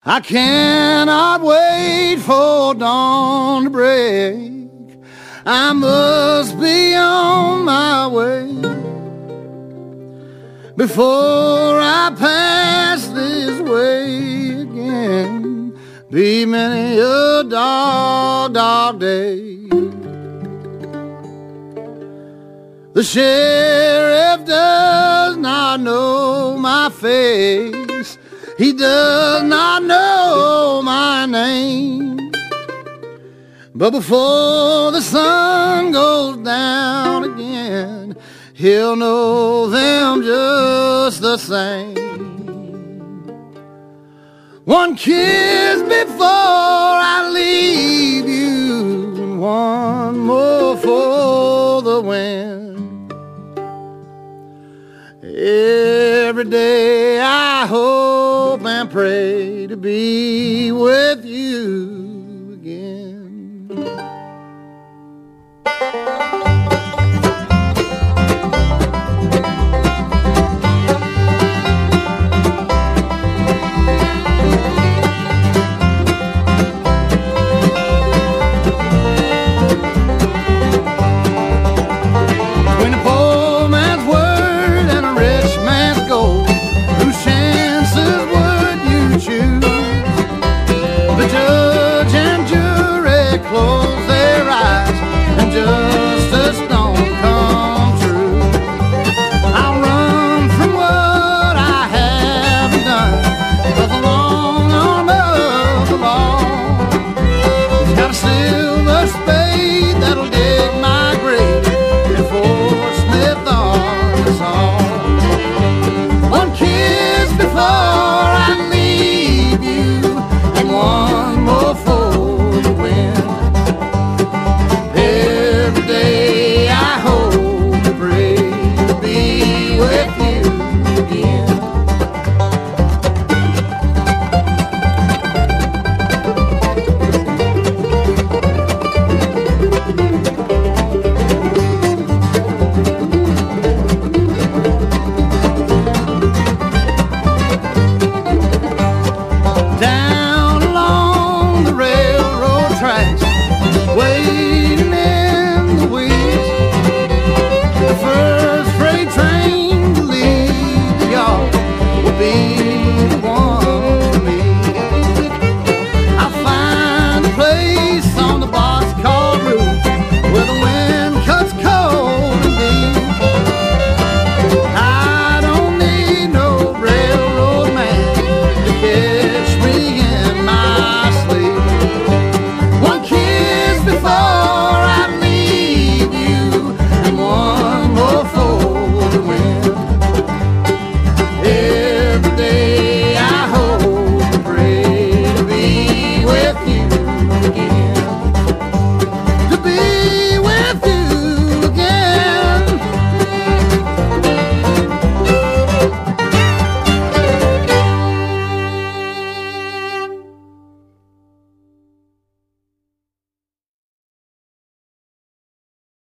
I cannot wait for dawn to break. I must be on my way before I pass this way again. Be many a dark, dark day. The sheriff does not know my face. He does not know my name. But before the sun goes down again, he'll know them just the same. One kiss before I leave you, and one more for the wind. Every day I hope and pray to be with you.